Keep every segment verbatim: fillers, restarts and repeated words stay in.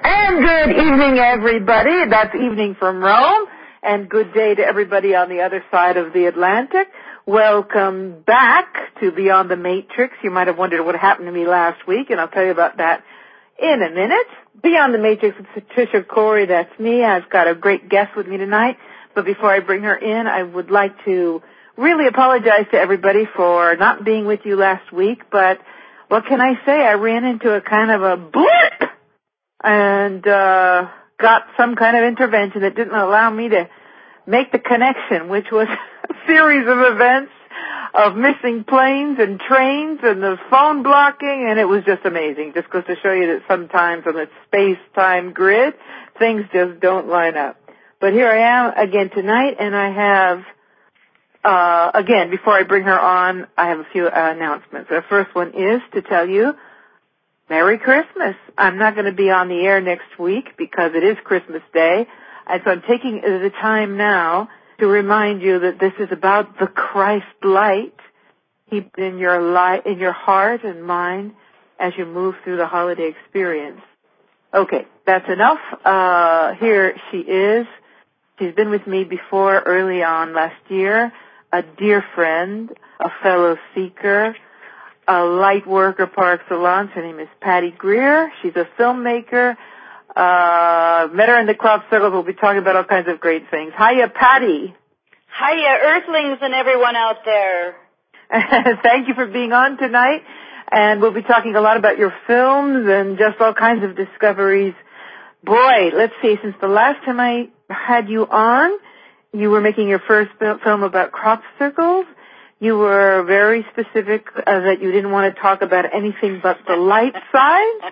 And good evening, everybody. That's evening from Rome. And good day to everybody on the other side of the Atlantic. Welcome back to Beyond the Matrix. You might have wondered what happened to me last week, and I'll tell you about that in a minute. Beyond the Matrix with Patricia Corey, that's me. I've got a great guest with me tonight. But before I bring her in, I would like to really apologize to everybody for not being with you last week. But what can I say? I ran into a kind of a blip and uh got some kind of intervention that didn't allow me to make the connection, which was a series of events of missing planes and trains and the phone blocking, and it was just amazing. Just goes to show you that sometimes on the space-time grid, things just don't line up. But here I am again tonight, and I have, uh again, before I bring her on, I have a few uh, announcements. The first one is to tell you, Merry Christmas. I'm not going to be on the air next week because it is Christmas Day. And so I'm taking the time now to remind you that this is about the Christ light. Keep it in your light, in your heart and mind as you move through the holiday experience. Okay, that's enough. Uh, here she is. She's been with me before early on last year, a dear friend, a fellow seeker, a light worker par excellence. Her name is Patty Greer. She's a filmmaker. Uh, met her in the crop circles. We'll be talking about all kinds of great things. Hiya, Patty. Hiya, Earthlings and everyone out there. Thank you for being on tonight. And we'll be talking a lot about your films and just all kinds of discoveries. Boy, let's see, since the last time I had you on, you were making your first film about crop circles. You were very specific uh, that you didn't want to talk about anything but the light side.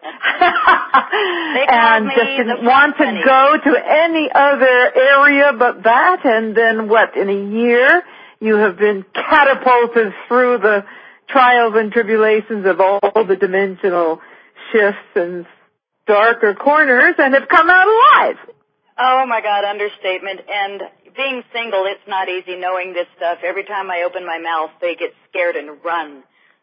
And just didn't want to go to any other area but that. And then what, in a year, you have been catapulted through the trials and tribulations of all the dimensional shifts and darker corners and have come out alive. Oh, my God, understatement. And being single, it's not easy knowing this stuff. Every time I open my mouth, they get scared and run.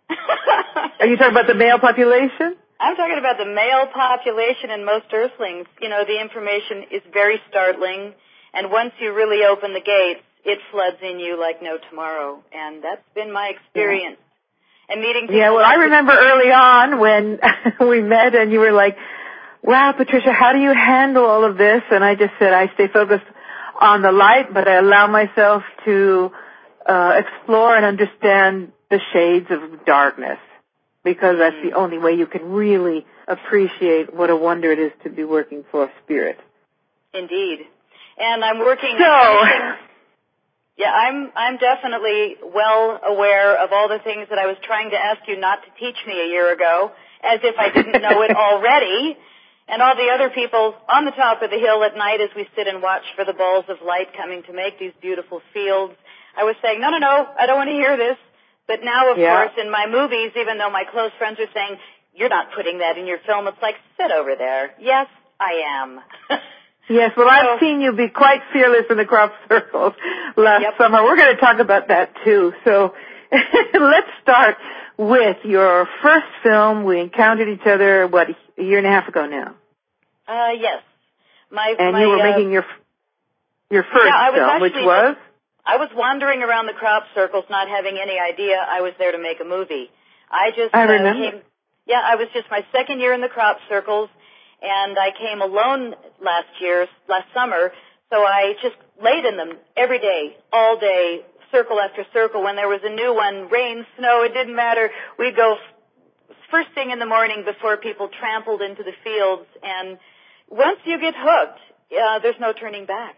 Are you talking about the male population? I'm talking about the male population and most Earthlings. You know, the information is very startling, and once you really open the gates, it floods in you like no tomorrow, and that's been my experience. Yeah. And meeting people. Yeah, well, I remember early on when we met and you were like, wow, Patricia, how do you handle all of this? And I just said, I stay focused on the light, but I allow myself to uh, explore and understand the shades of darkness, because that's the only way you can really appreciate what a wonder it is to be working for spirit. Indeed. And I'm working... So... Yeah, I'm I'm definitely well aware of all the things that I was trying to ask you not to teach me a year ago, as if I didn't know it already. And all the other people on the top of the hill at night as we sit and watch for the balls of light coming to make these beautiful fields, I was saying, no, no, no, I don't want to hear this. But now, of yeah. course, in my movies, even though my close friends are saying, you're not putting that in your film, it's like, sit over there. Yes, I am. Yes, well, so, I've seen you be quite fearless in the crop circles last yep. summer. We're going to talk about that, too. So let's start with your first film. We encountered each other, what, a year and a half ago now? Uh, yes. My, and my, you were uh, making your your first yeah, I was film, actually, which was? I was wandering around the crop circles not having any idea I was there to make a movie. I just I uh, remember. came, yeah, I was just my second year in the crop circles, and I came alone last year, last summer, so I just laid in them every day, all day, circle after circle. When there was a new one, rain, snow, it didn't matter. We'd go first thing in the morning before people trampled into the fields, and once you get hooked, uh, there's no turning back.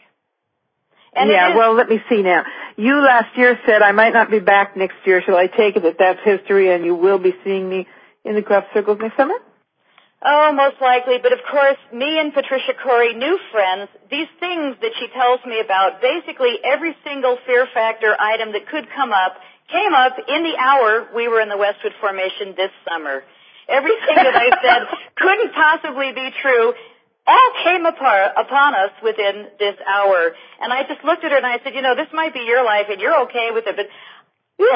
And yeah, well, let me see now. You last year said I might not be back next year. Shall I take it that that's history and you will be seeing me in the crop circles next summer? Oh, most likely. But, of course, me and Patricia Corey, new friends, these things that she tells me about, basically every single fear factor item that could come up came up in the hour we were in the Westwood Formation this summer. Everything that I said couldn't possibly be true all came apart, upon us within this hour. And I just looked at her and I said, you know, this might be your life and you're okay with it, but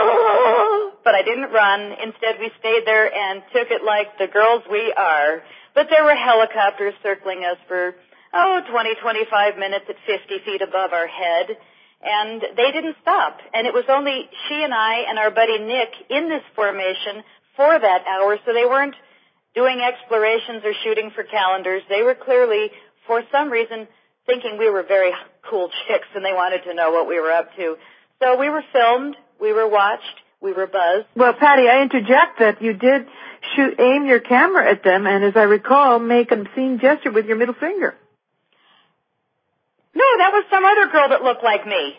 but I didn't run. Instead, we stayed there and took it like the girls we are. But there were helicopters circling us for, oh, twenty, twenty-five minutes at fifty feet above our head, and they didn't stop. And it was only she and I and our buddy Nick in this formation for that hour, so they weren't doing explorations or shooting for calendars. They were clearly, for some reason, thinking we were very cool chicks, and they wanted to know what we were up to. So we were filmed, we were watched, we were buzzed. Well, Patty, I interject that you did shoot, aim your camera at them, and as I recall, make an obscene gesture with your middle finger. No, that was some other girl that looked like me.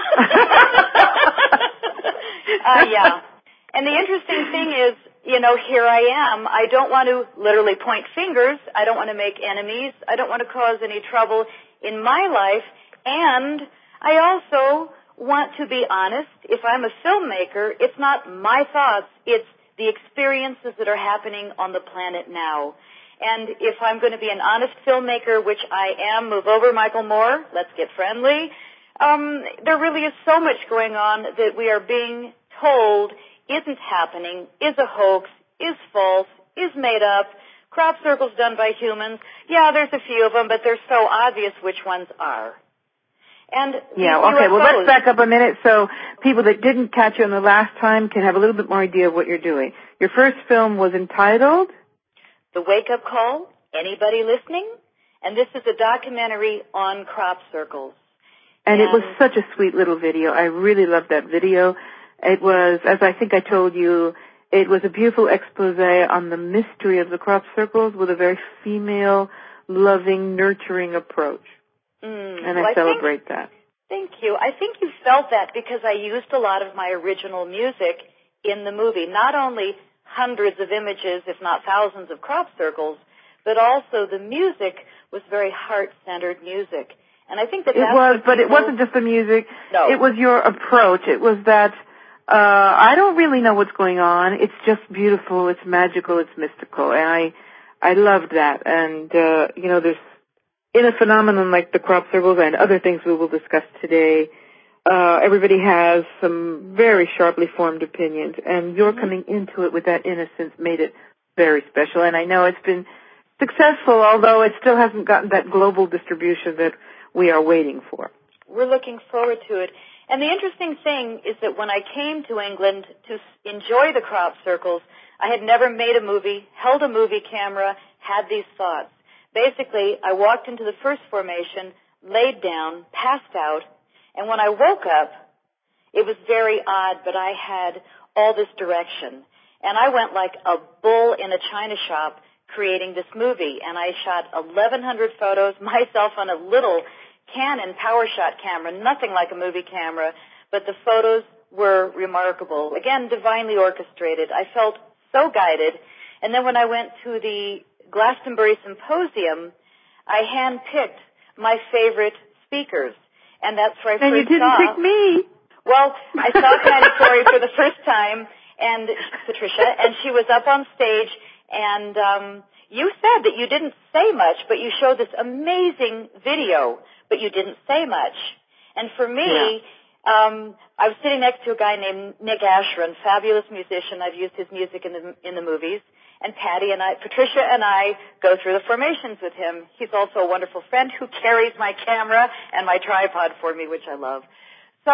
uh, yeah. And the interesting thing is, you know, here I am. I don't want to literally point fingers. I don't want to make enemies. I don't want to cause any trouble in my life. And I also want to be honest. If I'm a filmmaker, it's not my thoughts. It's the experiences that are happening on the planet now. And if I'm going to be an honest filmmaker, which I am, move over, Michael Moore, let's get friendly, um, there really is so much going on that we are being told isn't happening, is a hoax, is false, is made up, crop circles done by humans. Yeah, there's a few of them, but they're so obvious which ones are. And yeah, okay, U F Os, well, let's back up a minute so people that didn't catch you on the last time can have a little bit more idea of what you're doing. Your first film was entitled The Wake Up Call, Anybody Listening? And this is a documentary on crop circles. And, and it was such a sweet little video. I really loved that video. It was, as I think I told you, it was a beautiful expose on the mystery of the crop circles with a very female, loving, nurturing approach. Mm, and well, I I celebrate think, that. Thank you. I think you felt that because I used a lot of my original music in the movie. Not only hundreds of images, if not thousands of crop circles, but also the music was very heart-centered music. And I think that it that's was, what but it wasn't just the music. No. It was your approach. It was that uh I don't really know what's going on. It's just beautiful. It's magical. It's mystical, and I I loved that. And uh, you know, there's in a phenomenon like the crop circles and other things we will discuss today. Uh, everybody has some very sharply formed opinions, and your mm-hmm. coming into it with that innocence made it very special. And I know it's been successful, although it still hasn't gotten that global distribution that we are waiting for. We're looking forward to it. And the interesting thing is that when I came to England to enjoy the crop circles, I had never made a movie, held a movie camera, had these thoughts. Basically, I walked into the first formation, laid down, passed out, and when I woke up, it was very odd, but I had all this direction. And I went like a bull in a china shop creating this movie, and I shot eleven hundred photos myself on a little Canon PowerShot camera, nothing like a movie camera, but the photos were remarkable. Again, divinely orchestrated. I felt so guided. And then when I went to the Glastonbury Symposium, I handpicked my favorite speakers. And that's where I and first you didn't saw, pick me. Well, I saw Patty Corey for the first time, and Patricia, and she was up on stage, and um, you said that you didn't say much, but you showed this amazing video, but you didn't say much. And for me, yeah. um, I was sitting next to a guy named Nick Asheron, fabulous musician. I've used his music in the in the movies. And Patty and I, Patricia and I go through the formations with him. He's also a wonderful friend who carries my camera and my tripod for me, which I love. So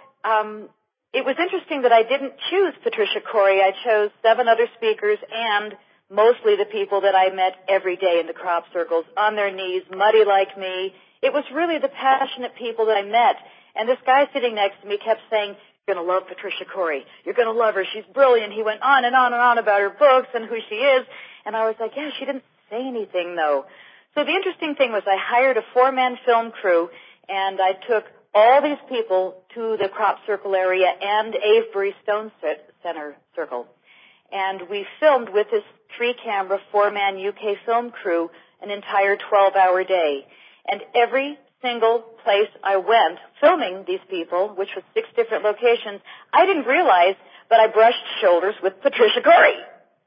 um, it was interesting that I didn't choose Patricia Corey. I chose seven other speakers and mostly the people that I met every day in the crop circles, on their knees, muddy like me. It was really the passionate people that I met. And this guy sitting next to me kept saying, "You're going to love Patricia Corey. You're going to love her. She's brilliant." He went on and on and on about her books and who she is. And I was like, yeah, she didn't say anything, though. So the interesting thing was I hired a four-man film crew, and I took all these people to the crop circle area and Avebury Stone Center Circle. And we filmed with this three-camera, four-man U K film crew an entire twelve-hour day. And every single place I went filming these people, which was six different locations, I didn't realize, but I brushed shoulders with Patricia Corey.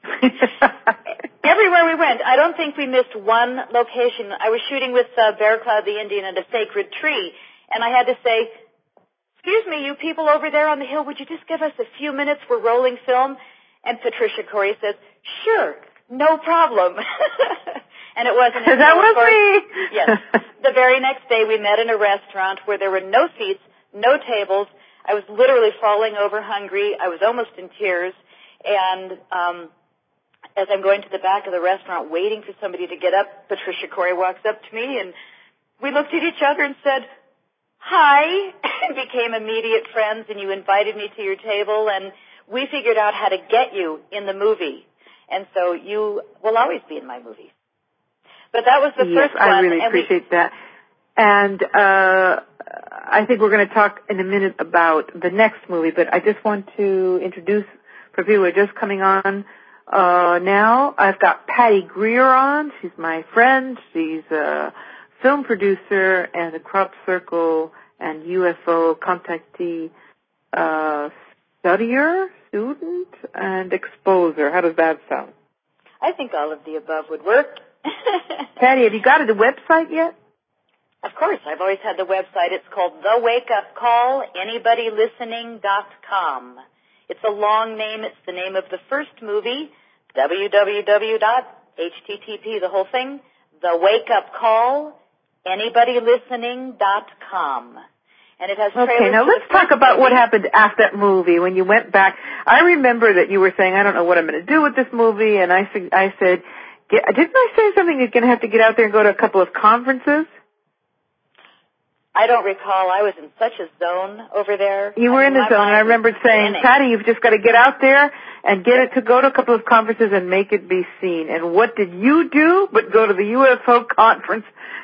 Everywhere we went, I don't think we missed one location. I was shooting with uh, Bear Cloud the Indian at a sacred tree, and I had to say, "Excuse me, you people over there on the hill, would you just give us a few minutes? We're rolling film." And Patricia Corey says, "Sure, no problem." And it wasn't until, that was course, me. Yes. The very next day we met in a restaurant where there were no seats, no tables. I was literally falling over hungry. I was almost in tears. And um, as I'm going to the back of the restaurant waiting for somebody to get up, Patricia Corey walks up to me, and we looked at each other and said, hi, and became immediate friends, and you invited me to your table, and we figured out how to get you in the movie. And so you will always be in my movies. But that was the yes, first one. I really and appreciate we, that. And uh, I think we're going to talk in a minute about the next movie, but I just want to introduce, for people who are just coming on uh, now, I've got Patty Greer on. She's my friend. She's a film producer and a crop circle and U F O contactee uh, studier, student, and exposer. How does that sound? I think all of the above would work. Patty, have you got a website yet? Of course. I've always had the website. It's called The Wake Up Call, anybody listening dot com. It's a long name. It's the name of the first movie, www dot h t t p, the whole thing, The Wake Up Call, anybody listening dot com. And it has trailers. Okay, now let's talk about movie. What happened after that movie when you went back. I remember that you were saying, I don't know what I'm going to do with this movie, and I, I said, get, didn't I say something you're going to have to get out there and go to a couple of conferences? I don't recall. I was in such a zone over there. You were I in the zone, and I remember saying, spinning. Patty, you've just got to get out there and get it to go to a couple of conferences and make it be seen. And what did you do but go to the U F O conference,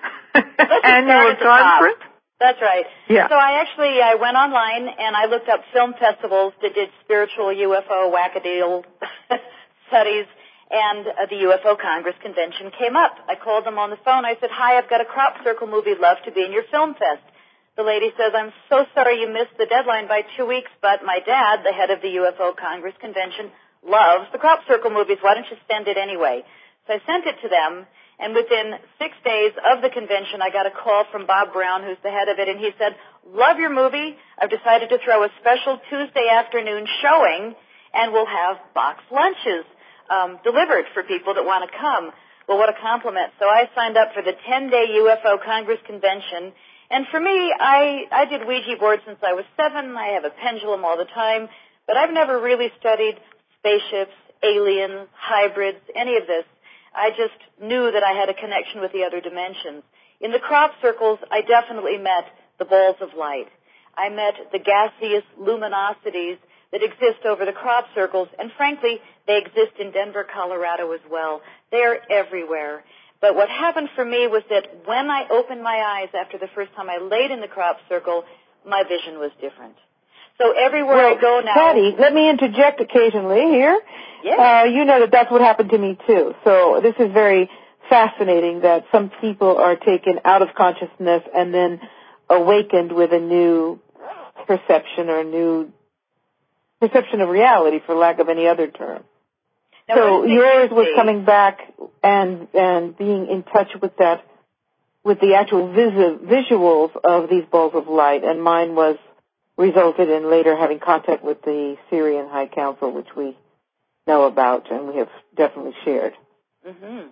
annual conference? That's right. Yeah. So I actually, I went online and I looked up film festivals that did spiritual U F O wackadoodle studies, and uh, the U F O Congress Convention came up. I called them on the phone. I said, hi, I've got a crop circle movie. Love to be in your film fest. The lady says, I'm so sorry you missed the deadline by two weeks, but my dad, the head of the U F O Congress Convention, loves the crop circle movies. Why don't you send it anyway? So I sent it to them. And within six days of the convention, I got a call from Bob Brown, who's the head of it, and he said, love your movie. I've decided to throw a special Tuesday afternoon showing, and we'll have box lunches um, delivered for people that want to come. Well, what a compliment. So I signed up for the ten-day U F O Congress Convention. And for me, I, I did Ouija boards since I was seven. I have a pendulum all the time. But I've never really studied spaceships, aliens, hybrids, any of this. I just knew that I had a connection with the other dimensions. In the crop circles, I definitely met the balls of light. I met the gaseous luminosities that exist over the crop circles, and frankly, they exist in Denver, Colorado as well. They're everywhere. But what happened for me was that when I opened my eyes after the first time I laid in the crop circle, my vision was different. So everywhere well, I go now... Patty, let me interject occasionally here. Yeah. Uh, you know that that's what happened to me, too. So this is very fascinating that some people are taken out of consciousness and then awakened with a new perception or a new perception of reality, for lack of any other term. Now, so yours was see? coming back and and being in touch with that, with the actual vis- visuals of these balls of light, and mine was resulted in later having contact with the Syrian High Council, which we know about and we have definitely shared. Mm-hmm.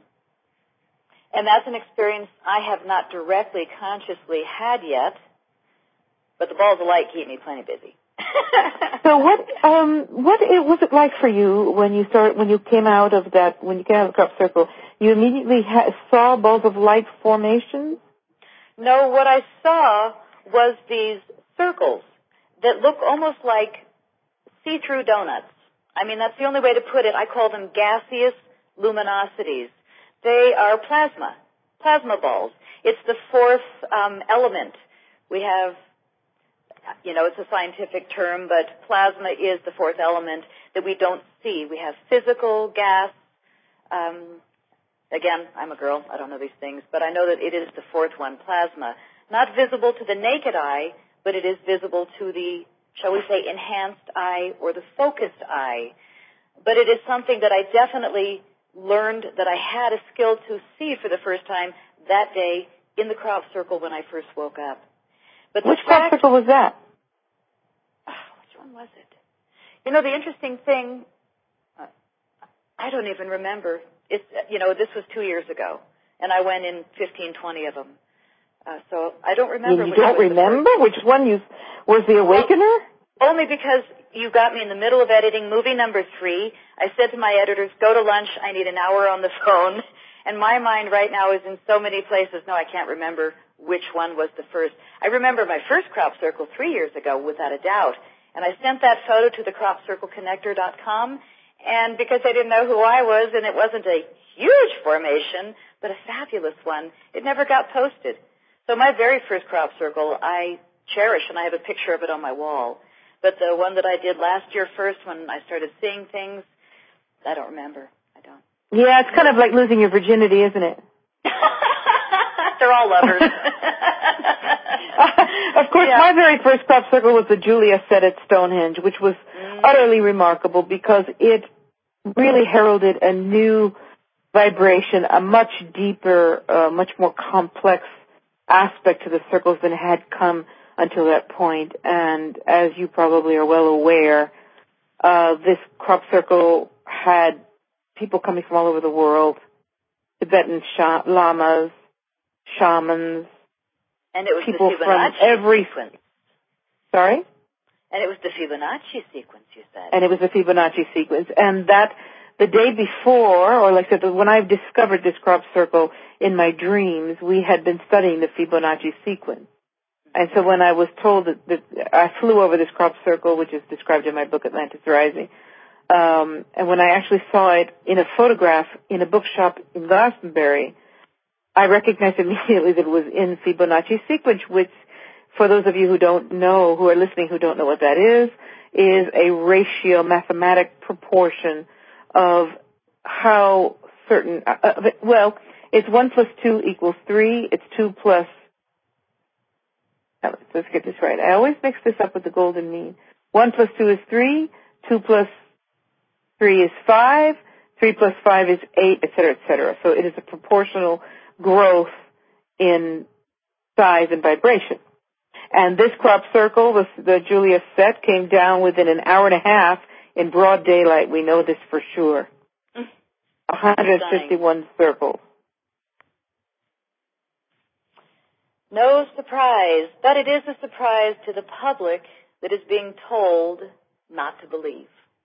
And that's an experience I have not directly, consciously had yet, but the balls of light keep me plenty busy. So what um what it, was it like for you when you start when you came out of that when you came out of the crop circle? You immediately ha- saw balls of light formations? No, what I saw was these circles that look almost like see-through donuts. I mean, that's the only way to put it. I call them gaseous luminosities. They are plasma, plasma balls. It's the fourth um, element. We have, you know, it's a scientific term, but plasma is the fourth element that we don't see. We have physical, gas. Um, again, I'm a girl. I don't know these things, but I know that it is the fourth one, plasma. Not visible to the naked eye, but it is visible to the, shall we say, enhanced eye or the focused eye. But it is something that I definitely learned that I had a skill to see for the first time that day in the crop circle when I first woke up. But which fact, crop circle was that? Oh, which one was it? You know, the interesting thing, uh, I don't even remember. It's, you know, this was two years ago. and I went in fifteen, twenty of them. Uh, so I don't remember. You, you which don't was remember which one you was the Awakener? Well, only because you got me in the middle of editing movie number three. I said to my editors, go to lunch. I need an hour on the phone. And my mind right now is in so many places. No, I can't remember which one was the first. I remember my first crop circle three years ago, without a doubt. And I sent that photo to the crop circle connector dot com. And because they didn't know who I was, and it wasn't a huge formation, but a fabulous one, it never got posted. So my very first crop circle I cherish, and I have a picture of it on my wall. But the one that I did last year first, when I started seeing things, I don't remember. I don't. Yeah, it's kind of like losing your virginity, isn't it? They're all lovers. Of course, yeah. My very first crop circle was the Julia set at Stonehenge, which was mm. utterly remarkable because it really heralded a new vibration, a much deeper, uh, much more complex aspect to the circles than had come until that point. And as you probably are well aware, uh, this crop circle had people coming from all over the world, Tibetan sh- lamas, shamans, and it was people the from Fibonacci every sequence. Sorry? And it was the Fibonacci sequence, you said. And it was the Fibonacci sequence. And that, the day before, or like I said, when I discovered this crop circle in my dreams, we had been studying the Fibonacci sequence. And so when I was told that, that I flew over this crop circle, which is described in my book, Atlantis Rising, um, and when I actually saw it in a photograph in a bookshop in Glastonbury, I recognized immediately that it was in Fibonacci sequence, which, for those of you who don't know, who are listening who don't know what that is, is a ratio, mathematic proportion of how certain, uh, uh, well, it's one plus two equals three, it's two plus, uh, let's get this right. I always mix this up with the golden mean. One plus two is three, two plus three is five, three plus five is eight, et cetera, et cetera. So it is a proportional growth in size and vibration. And this crop circle, the, the Julia set, came down within an hour and a half in broad daylight. We know this for sure. one hundred fifty-one circles. No surprise, but it is a surprise to the public that is being told not to believe.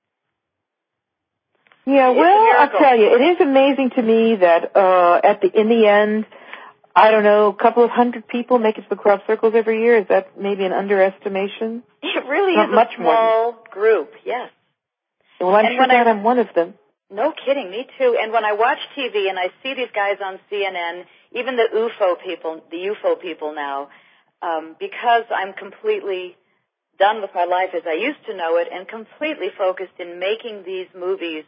Yeah, well, I'll tell you, it is amazing to me that uh, at the in the end, I don't know, a couple of hundred people make it to the crop circles every year. Is that maybe an underestimation? It really Not is much a small more. group, yes. Well, I'm and sure that I, I'm one of them. No kidding, me too. And when I watch T V and I see these guys on C N N, even the U F O people, the U F O people now, um, because I'm completely done with my life as I used to know it and completely focused in making these movies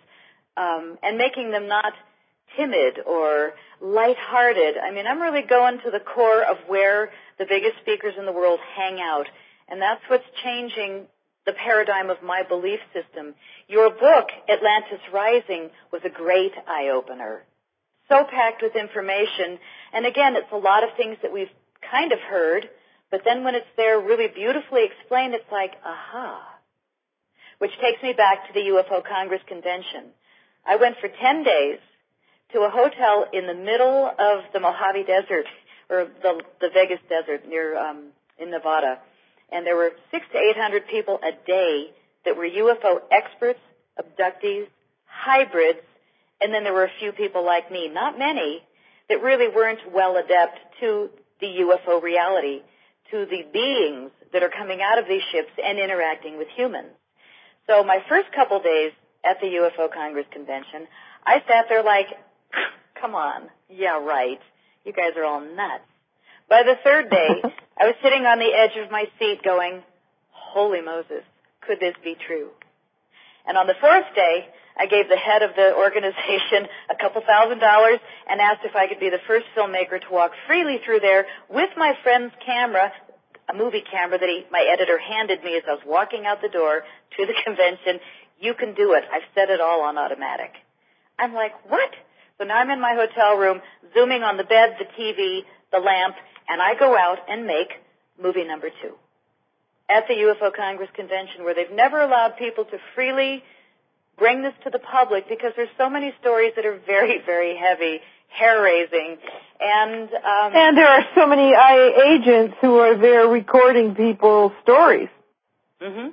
um, and making them not timid or lighthearted. I mean, I'm really going to the core of where the biggest speakers in the world hang out, and that's what's changing the paradigm of my belief system. Your book, Atlantis Rising, was a great eye-opener. So packed with information, and again, it's a lot of things that we've kind of heard, but then when it's there really beautifully explained, it's like, aha. Which takes me back to the U F O Congress Convention. I went for ten days to a hotel in the middle of the Mojave Desert, or the, the Vegas Desert near um, in Nevada. And there were six to eight hundred people a day that were U F O experts, abductees, hybrids, and then there were a few people like me, not many, that really weren't well adept to the U F O reality, to the beings that are coming out of these ships and interacting with humans. So my first couple days at the U F O Congress Convention, I sat there like, come on, yeah, right, you guys are all nuts. By the third day, I was sitting on the edge of my seat going, holy Moses, could this be true? And on the fourth day, I gave the head of the organization a couple thousand dollars and asked if I could be the first filmmaker to walk freely through there with my friend's camera, a movie camera that he, my editor handed me as I was walking out the door to the convention. You can do it. I've set it all on automatic. I'm like, what? So now I'm in my hotel room, zooming on the bed, the T V, the lamp, and I go out and make movie number two at the U F O Congress Convention, where they've never allowed people to freely bring this to the public because there's so many stories that are very, very heavy hair-raising. And um, and there are so many I A agents who are there recording people's stories. Mm-hmm.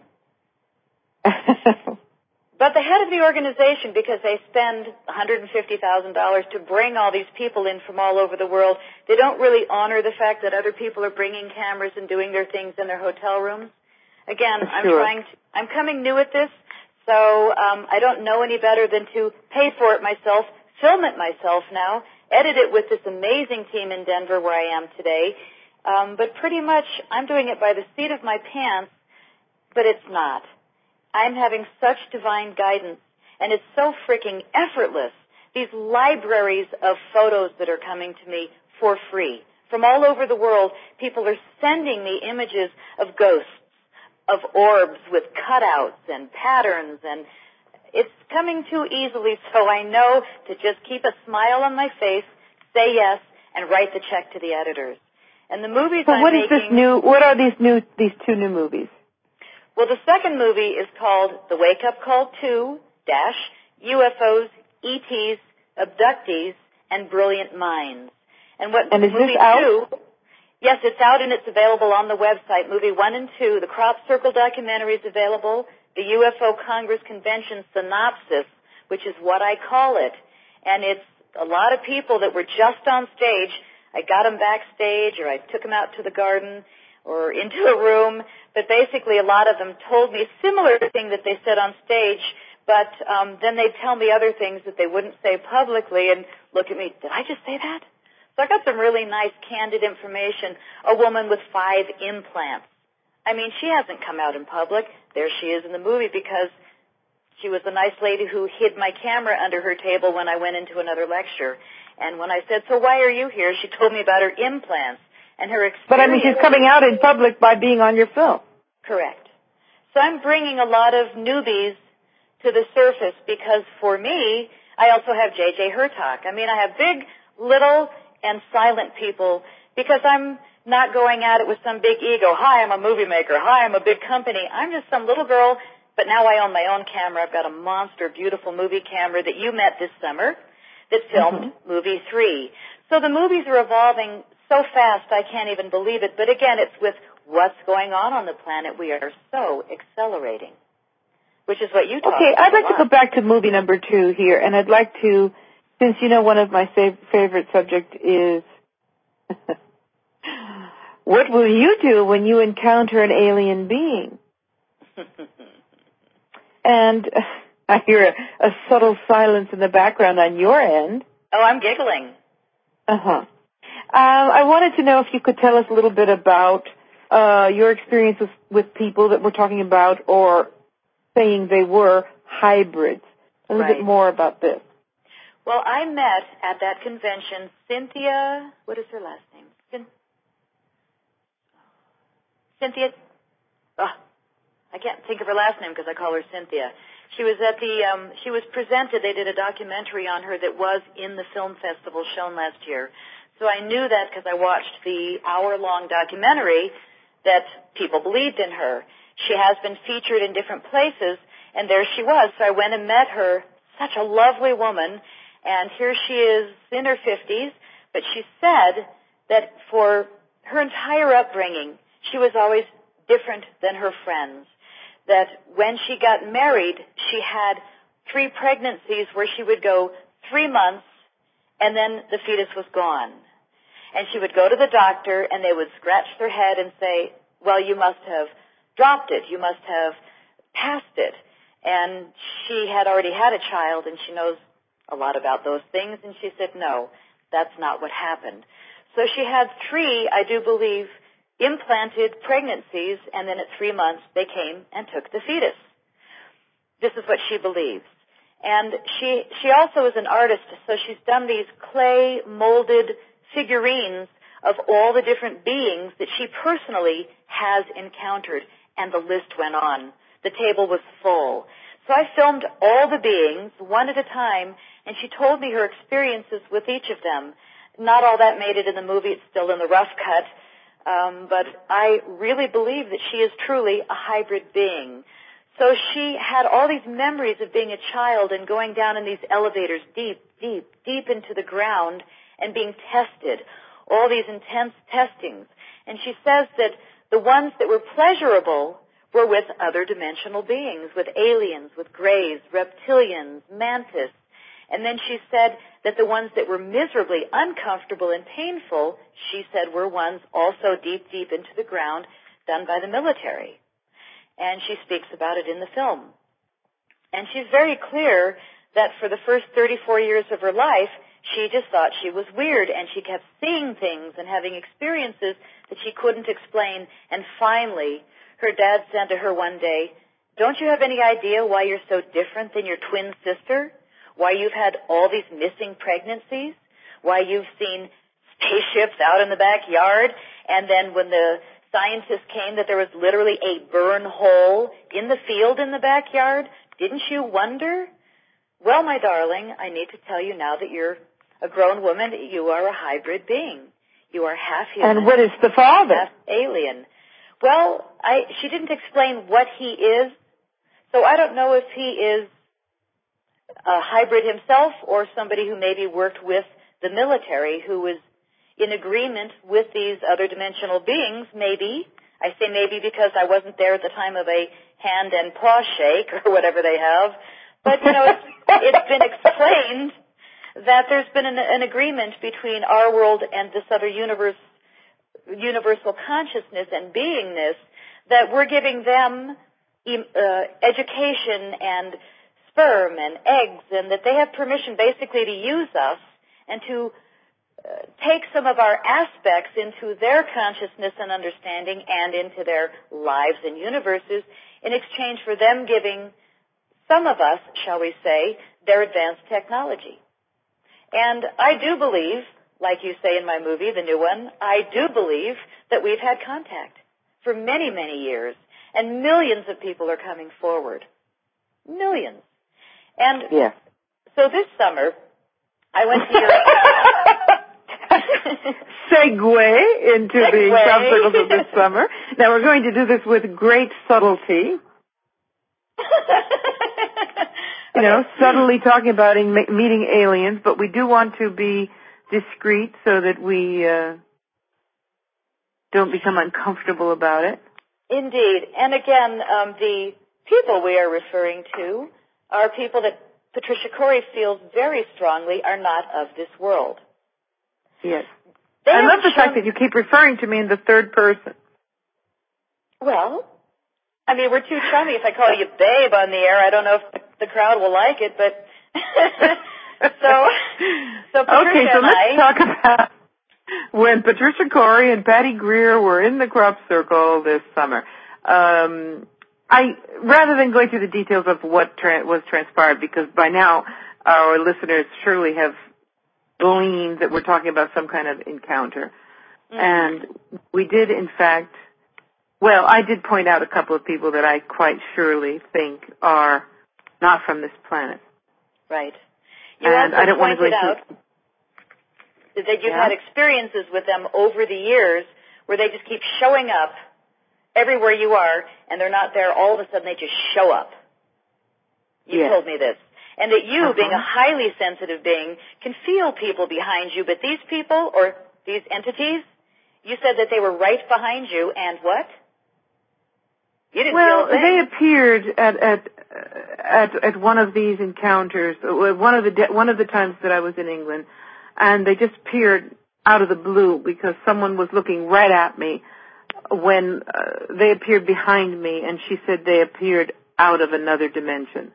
But the head of the organization, because they spend one hundred fifty thousand dollars to bring all these people in from all over the world, they don't really honor the fact that other people are bringing cameras and doing their things in their hotel rooms. Again, sure. I'm trying to, I'm coming new at this, so um, I don't know any better than to pay for it myself, film it myself now, edit it with this amazing team in Denver where I am today. Um, but pretty much I'm doing it by the seat of my pants, but it's not. I'm having such divine guidance, and it's so freaking effortless. These libraries of photos that are coming to me for free. From all over the world, people are sending me images of ghosts, of orbs with cutouts and patterns, and it's coming too easily, so I know to just keep a smile on my face, say yes, and write the check to the editors. And the movies so I'm what is making... this new, what are these new, these two new movies? Well, the second movie is called The Wake Up Call two, dash, U F Os, E Ts, Abductees, and Brilliant Minds. And what and is movie this out? two, yes, it's out and it's available on the website. Movie one and two, the Crop Circle documentary is available, the U F O Congress Convention synopsis, which is what I call it. And it's a lot of people that were just on stage. I got them backstage, or I took them out to the garden or into a room, but basically a lot of them told me a similar thing that they said on stage, but um, then they'd tell me other things that they wouldn't say publicly and look at me, did I just say that? So I got some really nice, candid information. A woman with five implants. I mean, she hasn't come out in public. There she is in the movie because she was the nice lady who hid my camera under her table when I went into another lecture. And when I said, so why are you here? She told me about her implants and her experience. But I mean, she's coming out in public by being on your film. Correct. So I'm bringing a lot of newbies to the surface because for me, I also have J J Hurtak. I mean, I have big, little, and silent people because I'm not going at it with some big ego. Hi, I'm a movie maker. Hi, I'm a big company. I'm just some little girl, but now I own my own camera. I've got a monster, beautiful movie camera that you met this summer that filmed mm-hmm. movie three. So the movies are evolving so fast I can't even believe it. But again, it's with what's going on on the planet. We are so accelerating, which is what you talked okay, about. Okay, I'd like to go back to movie number two here, and I'd like to, since you know one of my fav- favorite subjects is what will you do when you encounter an alien being? And I hear a, a subtle silence in the background on your end. Oh, I'm giggling. Uh-huh. Uh, I wanted to know if you could tell us a little bit about uh, your experiences with people that we're talking about or saying they were hybrids. A little right. bit more about this. Well, I met at that convention Cynthia, what is her last name? Cyn- Cynthia, oh, I can't think of her last name because I call her Cynthia. She was at the, um, she was presented, they did a documentary on her that was in the film festival shown last year. So I knew that because I watched the hour-long documentary that people believed in her. She has been featured in different places, and there she was. So I went and met her, such a lovely woman, and here she is in her fifties, but she said that for her entire upbringing, she was always different than her friends, that when she got married, she had three pregnancies where she would go three months, and then the fetus was gone. And she would go to the doctor, and they would scratch their head and say, well, you must have dropped it. You must have passed it. And she had already had a child, and she knows a lot about those things. And she said, no, that's not what happened. So she had three, I do believe, implanted pregnancies, and then at three months they came and took the fetus. This is what she believes. And she she also is an artist, so she's done these clay molded figurines of all the different beings that she personally has encountered, and the list went on. The table was full. So I filmed all the beings, one at a time, and she told me her experiences with each of them. Not all that made it in the movie. It's still in the rough cut. Um, but I really believe that she is truly a hybrid being. So she had all these memories of being a child and going down in these elevators deep, deep, deep into the ground and being tested, all these intense testings. And she says that the ones that were pleasurable were with other dimensional beings, with aliens, with greys, reptilians, mantis. And then she said that the ones that were miserably uncomfortable and painful, she said, were ones also deep, deep into the ground done by the military. And she speaks about it in the film. And she's very clear that for the first thirty-four years of her life, she just thought she was weird, and she kept seeing things and having experiences that she couldn't explain. And finally, her dad said to her one day, "Don't you have any idea why you're so different than your twin sister? Why you've had all these missing pregnancies? Why you've seen spaceships out in the backyard? And then when the scientists came that there was literally a burn hole in the field in the backyard, didn't you wonder? Well, my darling, I need to tell you now that you're a grown woman, you are a hybrid being. You are half human. And what is the father? Half alien." Well, I, she didn't explain what he is, so I don't know if he is a hybrid himself or somebody who maybe worked with the military who was in agreement with these other dimensional beings, maybe. I say maybe because I wasn't there at the time of a hand and paw shake or whatever they have. But, you know, it's, it's been explained that there's been an, an agreement between our world and this other universe, universal consciousness and beingness, that we're giving them uh, education and sperm and eggs, and that they have permission basically to use us and to uh, take some of our aspects into their consciousness and understanding and into their lives and universes in exchange for them giving some of us, shall we say, their advanced technology. And I do believe, like you say in my movie, the new one, I do believe that we've had contact for many, many years, and millions of people are coming forward. Millions. And yeah. So this summer, I went to your... Segue into Segue. the crop circles of this summer. Now, we're going to do this with great subtlety. You know, subtly talking about in, meeting aliens, but we do want to be discreet so that we uh, don't become uncomfortable about it. Indeed. And again, um, the people we are referring to are people that Patricia Corey feels very strongly are not of this world. Yes. They I love the shown... fact that you keep referring to me in the third person. Well, I mean, we're too chummy. If I call you babe on the air, I don't know if the crowd will like it, but so, so Patricia okay, so and let's I, talk about when Patricia Corey and Patty Greer were in the crop circle this summer. Um, I rather than going through the details of what tra- was transpired, because by now our listeners surely have gleaned that we're talking about some kind of encounter, mm-hmm. and we did, in fact. Well, I did point out a couple of people that I quite surely think are not from this planet. Right. You and also I don't want to go into out that you've yeah? had experiences with them over the years where they just keep showing up everywhere you are, and they're not there. All of a sudden, they just show up. You yes. told me this. And that you, uh-huh. being a highly sensitive being, can feel people behind you, but these people or these entities, you said that they were right behind you, and what? You didn't well, feel a thing. they appeared at at at at one of these encounters, one of the de- one of the times that I was in England, and they just appeared out of the blue because someone was looking right at me when uh, they appeared behind me, and she said they appeared out of another dimension.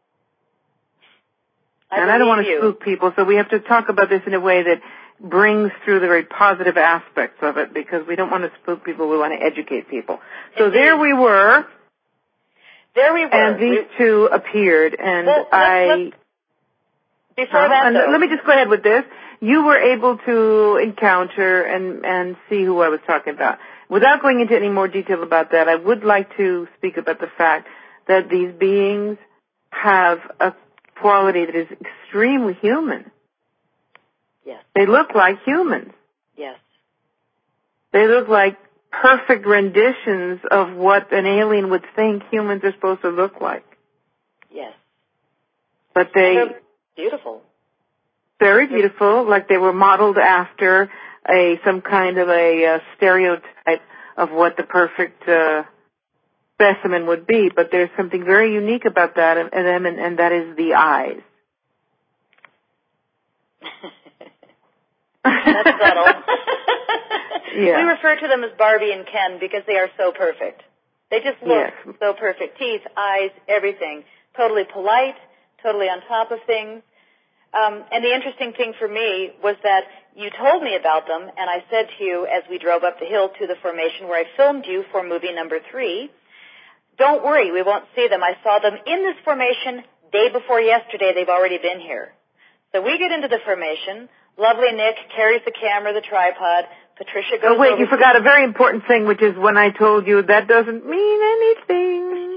I and I don't want to you. spook people, so we have to talk about this in a way that brings through the very positive aspects of it, because we don't want to spook people, we want to educate people. So Indeed. there we were. There we were. And these we... two appeared, and well, let's, I... Let's... Before uh, that, and though... Let me just go ahead with this. You were able to encounter and, and see who I was talking about. Without going into any more detail about that, I would like to speak about the fact that these beings have a quality that is extremely human. Yes. They look like humans. Yes. They look like perfect renditions of what an alien would think humans are supposed to look like. Yes. But they... And they're beautiful. Very beautiful, like they were modeled after a some kind of a uh, stereotype of what the perfect uh, specimen would be. But there's something very unique about that, and, and, and that is the eyes. That's subtle. Yeah. We refer to them as Barbie and Ken because they are so perfect. They just look yes. so perfect. Teeth, eyes, everything. Totally polite, totally on top of things. Um, and the interesting thing for me was that you told me about them, and I said to you as we drove up the hill to the formation where I filmed you for movie number three, don't worry, we won't see them. I saw them in this formation day before yesterday. They've already been here. So we get into the formation. Lovely Nick carries the camera, the tripod. Patricia goes Oh, wait, over you forgot a very important thing, which is when I told you that doesn't mean anything.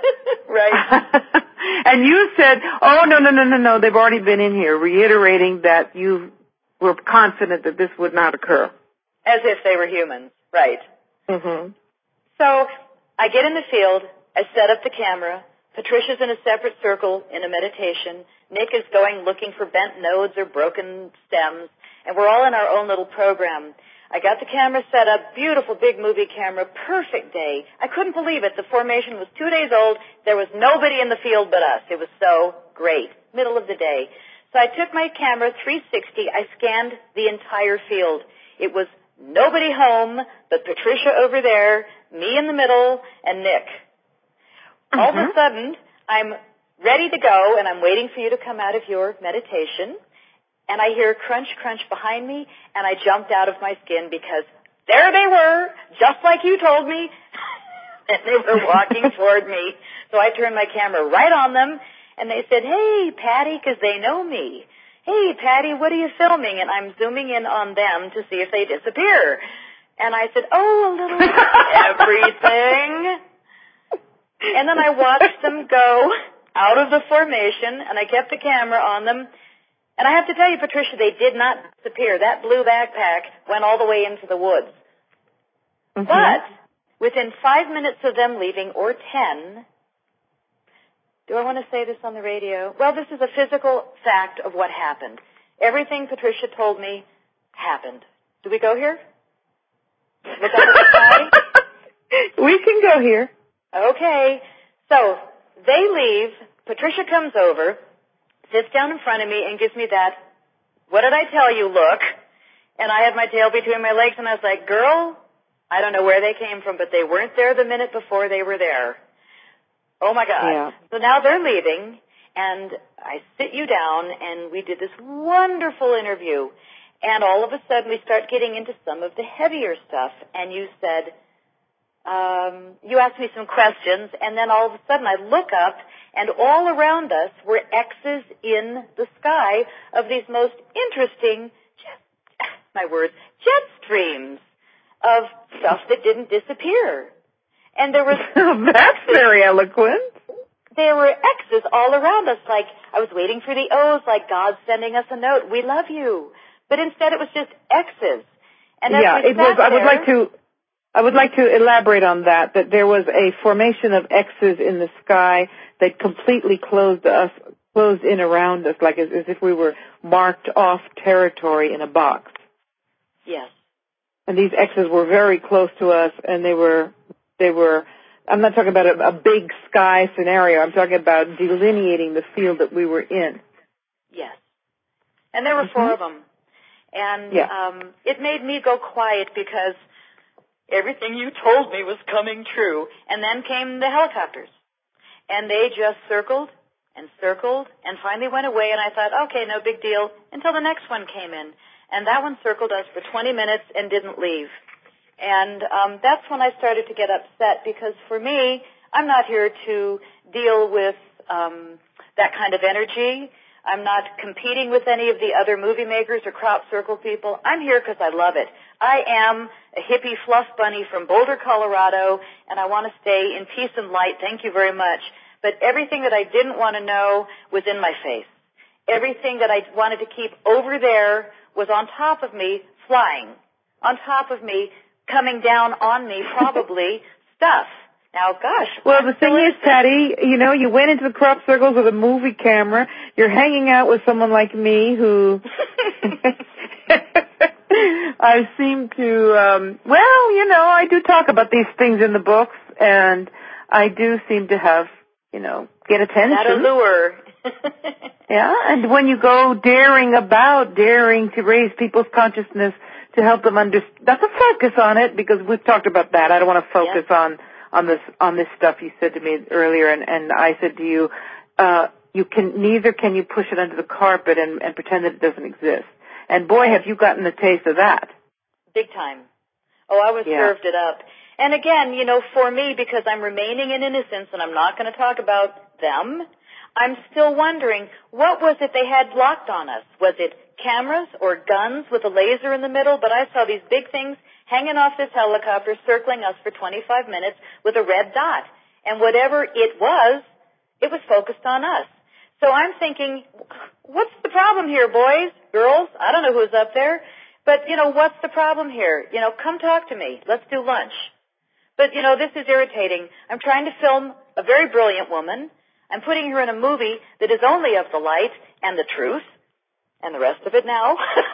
Right. And you said, oh, no, no, no, no, no, they've already been in here, reiterating that you were confident that this would not occur. As if they were humans, right. Mm-hmm. So I get in the field, I set up the camera, Patricia's in a separate circle in a meditation, Nick is going looking for bent nodes or broken stems, and we're all in our own little program. I got the camera set up, beautiful big movie camera, perfect day. I couldn't believe it. The formation was two days old. There was nobody in the field but us. It was so great. Middle of the day. So I took my camera, three sixty. I scanned the entire field. It was nobody home but Patricia over there, me in the middle, and Nick. Mm-hmm. All of a sudden, I'm ready to go, and I'm waiting for you to come out of your meditation. And I hear crunch, crunch behind me, and I jumped out of my skin because there they were, just like you told me, and they were walking toward me. So I turned my camera right on them, and they said, hey, Patty, because they know me. Hey, Patty, what are you filming? And I'm zooming in on them to see if they disappear. And I said, oh, a little everything. And then I watched them go out of the formation, and I kept the camera on them. And I have to tell you, Patricia, they did not disappear. That blue backpack went all the way into the woods. Mm-hmm. But within five minutes of them leaving, or ten, do I want to say this on the radio? Well, this is a physical fact of what happened. Everything Patricia told me happened. Do we go here? Look up at the sky? We can go here. Okay. So they leave. Patricia comes over, sits down in front of me and gives me that, what did I tell you, look. And I had my tail between my legs, and I was like, girl, I don't know where they came from, but they weren't there the minute before they were there. Oh, my God. Yeah. So now they're leaving, and I sit you down, and we did this wonderful interview. And all of a sudden, we start getting into some of the heavier stuff, and you said, um, you asked me some questions, and then all of a sudden I look up, and all around us were X's in the sky of these most interesting, jet, my words, jet streams of stuff that didn't disappear. And there was... That's very eloquent. There were X's all around us, like I was waiting for the O's, like God's sending us a note, we love you. But instead it was just X's. And as yeah, we it was, there, I would like to... I would like to elaborate on that, that there was a formation of X's in the sky that completely closed us, closed in around us, like as, as if we were marked off territory in a box. Yes. And these X's were very close to us, and they were, they were, I'm not talking about a, a big sky scenario, I'm talking about delineating the field that we were in. Yes. And there were mm-hmm. four of them. And yeah. um, it made me go quiet because everything you told me was coming true. And then came the helicopters. And they just circled and circled and finally went away. And I thought, okay, no big deal, until the next one came in. And that one circled us for twenty minutes and didn't leave. And um, that's when I started to get upset because for me, I'm not here to deal with um, that kind of energy. I'm not competing with any of the other movie makers or crop circle people. I'm here because I love it. I am a hippie fluff bunny from Boulder, Colorado, and I want to stay in peace and light. Thank you very much. But everything that I didn't want to know was in my face. Everything that I wanted to keep over there was on top of me, flying, on top of me, coming down on me, probably stuff. Now, gosh. Well, I'm the thing is, Patty, you know, you went into the crop circles with a movie camera. You're hanging out with someone like me who I seem to, um, well, you know, I do talk about these things in the books, and I do seem to have, you know, get attention. That allure. Yeah, and when you go daring about, daring to raise people's consciousness to help them understand, that's a focus on it, because we've talked about that. I don't want to focus yes. on on this on this stuff you said to me earlier, and, and I said to you, uh, you can neither can you push it under the carpet and, and pretend that it doesn't exist. And boy, have you gotten a taste of that. Big time. Oh, I was yeah. served it up. And again, you know, for me, because I'm remaining in innocence and I'm not going to talk about them, I'm still wondering, what was it they had locked on us? Was it cameras or guns with a laser in the middle? But I saw these big things hanging off this helicopter, circling us for twenty-five minutes with a red dot. And whatever it was, it was focused on us. So I'm thinking, what's the problem here, boys, girls? I don't know who's up there. But, you know, what's the problem here? You know, come talk to me. Let's do lunch. But, you know, this is irritating. I'm trying to film a very brilliant woman. I'm putting her in a movie that is only of the light and the truth and the rest of it now.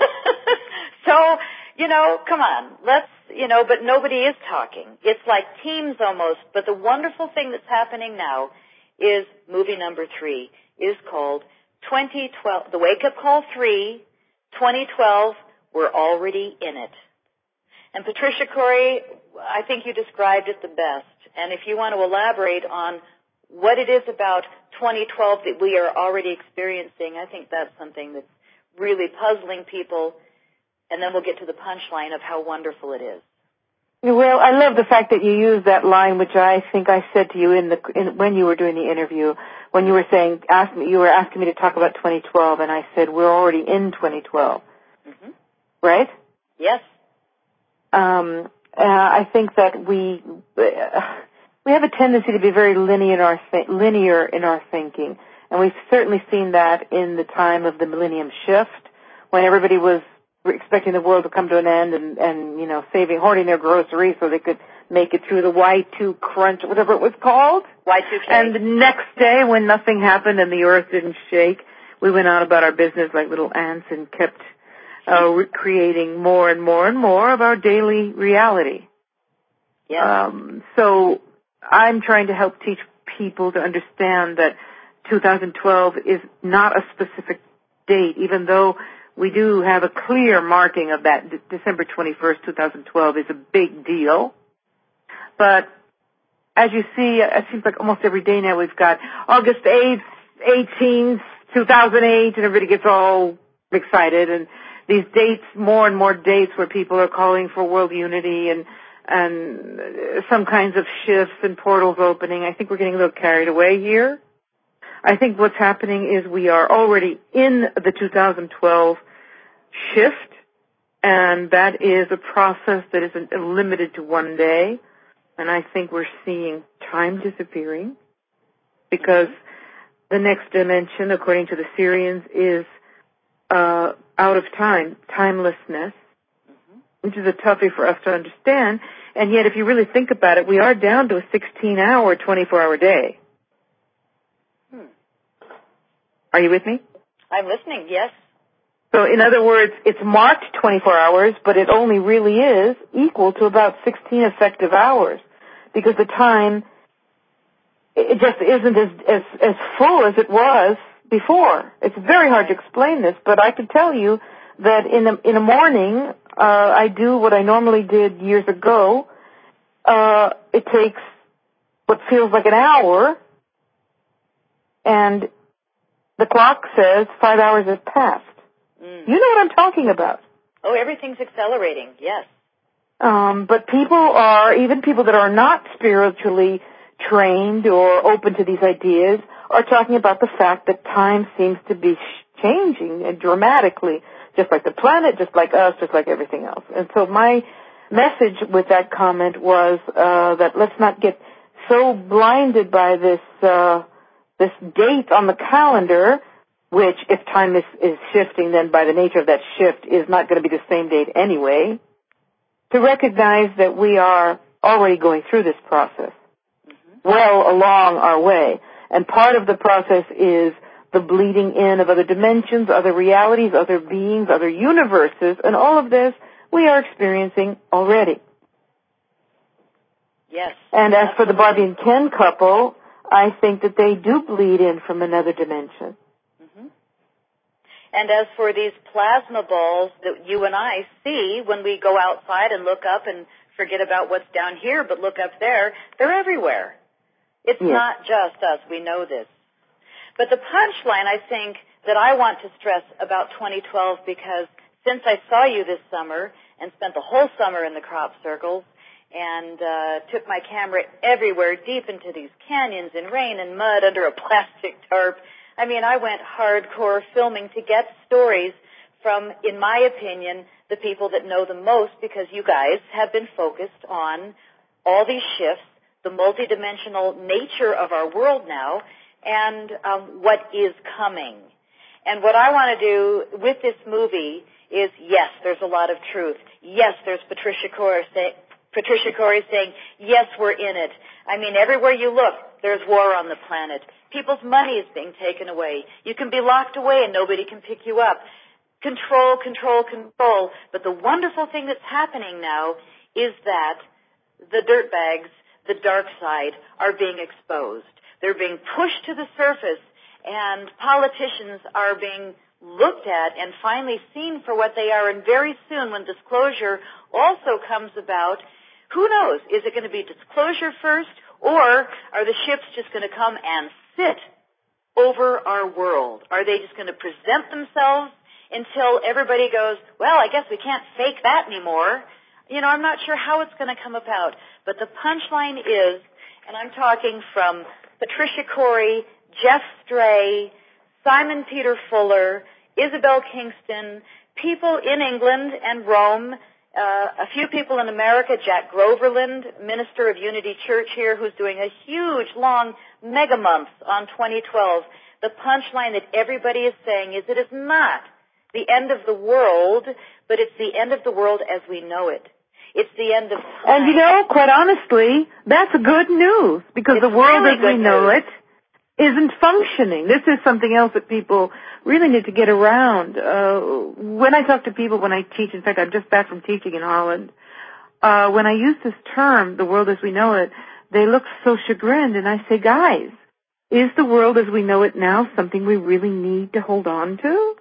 So, you know, come on, let's, you know, but nobody is talking. It's like teams almost. But the wonderful thing that's happening now is movie number three is called twenty twelve, The Wake Up Call three, twenty twelve, we're already in it. And Patricia Corey, I think you described it the best. And if you want to elaborate on what it is about twenty twelve that we are already experiencing, I think that's something that's really puzzling people. And then we'll get to the punchline of how wonderful it is. Well, I love the fact that you used that line, which I think I said to you in the in, when you were doing the interview, when you were saying, ask me, you were asking me to talk about twenty twelve, and I said we're already in twenty twelve, mm-hmm. Right? Yes. Um, uh, I think that we uh, we have a tendency to be very linear in our th- linear in our thinking, and we've certainly seen that in the time of the Millennium Shift, when everybody was expecting the world to come to an end and, and, you know, saving, hoarding their groceries so they could make it through the Y two crunch, whatever it was called. Y two K. And the next day, when nothing happened and the earth didn't shake, we went on about our business like little ants and kept uh, creating more and more and more of our daily reality. Yeah. Um, so I'm trying to help teach people to understand that two thousand twelve is not a specific date, even though we do have a clear marking of that. December twenty-first, twenty twelve is a big deal. But as you see, it seems like almost every day now we've got August eighth, eighteenth, two thousand eight, and everybody gets all excited. And these dates, more and more dates where people are calling for world unity and, and some kinds of shifts and portals opening. I think we're getting a little carried away here. I think what's happening is we are already in the two thousand twelve shift, and that is a process that isn't limited to one day. And I think we're seeing time disappearing because the next dimension, according to the Syrians, is uh, out of time, timelessness, mm-hmm. which is a toughie for us to understand. And yet, if you really think about it, we are down to a sixteen-hour, twenty-four hour day. Are you with me? I'm listening, yes. So in other words, it's marked twenty-four hours, but it only really is equal to about sixteen effective hours because the time, it just isn't as, as, as full as it was before. It's very hard to explain this, but I can tell you that in the, in the morning, uh, I do what I normally did years ago. Uh, it takes what feels like an hour, and the clock says five hours has passed. Mm. You know what I'm talking about. Oh, everything's accelerating, yes. Um, but people are, even people that are not spiritually trained or open to these ideas, are talking about the fact that time seems to be changing dramatically, just like the planet, just like us, just like everything else. And so my message with that comment was uh, that let's not get so blinded by this uh this date on the calendar, which if time is, is shifting, then by the nature of that shift is not going to be the same date anyway. to recognize that we are already going through this process, mm-hmm. well along our way. And part of the process is the bleeding in of other dimensions, other realities, other beings, other universes, and all of this we are experiencing already. Yes. And as for the Barbie and Ken couple, I think that they do bleed in from another dimension. Mm-hmm. And as for these plasma balls that you and I see when we go outside and look up and forget about what's down here but look up there, they're everywhere. It's yes. not just us. We know this. But the punchline, I think, that I want to stress about twenty twelve, because since I saw you this summer and spent the whole summer in the crop circles and uh, took my camera everywhere, deep into these canyons in rain and mud under a plastic tarp, I mean, I went hardcore filming to get stories from, in my opinion, the people that know the most, because you guys have been focused on all these shifts, the multidimensional nature of our world now, and um, what is coming. And what I want to do with this movie is, yes, there's a lot of truth. Yes, there's Patricia Corey, say, Patricia Corey saying, yes, we're in it. I mean, everywhere you look, there's war on the planet. People's money is being taken away. You can be locked away and nobody can pick you up. Control, control, control. But the wonderful thing that's happening now is that the dirtbags, the dark side, are being exposed. They're being pushed to the surface, and politicians are being looked at and finally seen for what they are. And very soon, when disclosure also comes about, who knows? Is it going to be disclosure first, or are the ships just going to come and sit over our world? Are they just going to present themselves until everybody goes, well, I guess we can't fake that anymore? You know, I'm not sure how it's going to come about. But the punchline is, and I'm talking from Patricia Corey, Jeff Stray, Simon Peter Fuller, Isabel Kingston, people in England and Rome, uh, a few people in America, Jack Groverland, minister of Unity Church here, who's doing a huge, long mega month on twenty twelve. The punchline that everybody is saying is it is not the end of the world, but it's the end of the world as we know it. It's the end of time. And, you know, quite honestly, that's good news, because it's the world really as we know news. it isn't functioning. This is something else that people really need to get around. Uh, when I talk to people, when I teach, in fact, I'm just back from teaching in Holland, uh, when I use this term, the world as we know it, they look so chagrined, and I say, guys, is the world as we know it now something we really need to hold on to?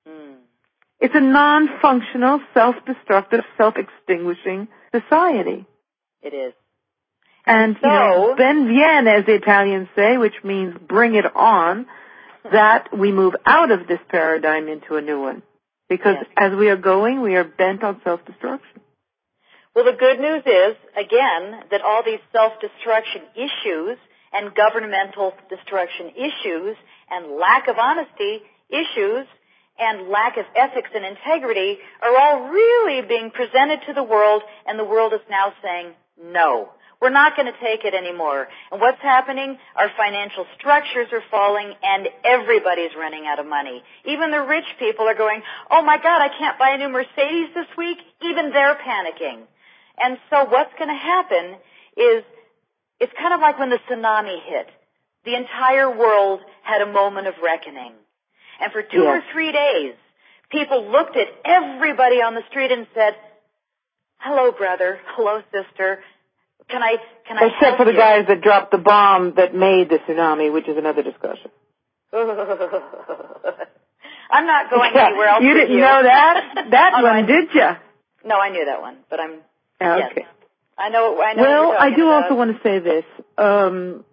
It's a non-functional, self-destructive, self-extinguishing society. It is. And, so, you know, ben viene, as the Italians say, which means bring it on, that we move out of this paradigm into a new one. Because yes. as we are going, we are bent on self-destruction. Well, the good news is, again, that all these self-destruction issues and governmental destruction issues and lack of honesty issues and lack of ethics and integrity are all really being presented to the world, and the world is now saying, no, we're not going to take it anymore. And what's happening? Our financial structures are falling, and everybody's running out of money. Even the rich people are going, oh, my God, I can't buy a new Mercedes this week. Even they're panicking. And so what's going to happen is it's kind of like when the tsunami hit. The entire world had a moment of reckoning. And for two yes. or three days, people looked at everybody on the street and said, hello, brother. Hello, sister. Can I, can I Except for the you? guys that dropped the bomb that made the tsunami, which is another discussion. I'm not going yeah, anywhere else You with didn't you. know that? That oh, one, no, did you? No, I knew that one, but I'm, okay. yes. I know, I know Well, what you're I do about. also want to say this. Um,